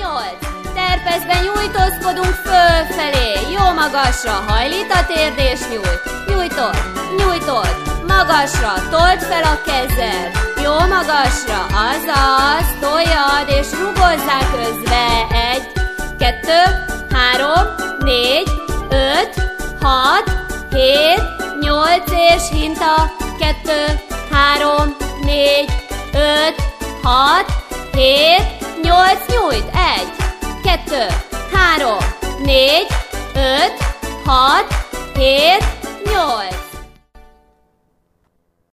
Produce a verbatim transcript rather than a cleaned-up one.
nyolc. Terpezben nyújtózkodunk fölfelé. Jó magasra, hajlít a térd és nyújt. Nyújtod, nyújtod, magasra, told fel a kezed. Jó magasra, azaz, toljad és rugozzál közbe. Egy, kettő, három, négy, öt, hat, hét, nyolc és hinta. Kettő, három, négy, öt, hat, hét, nyolc, nyújt. Egy, kettő, három, négy, öt, hat, hét, nyolc.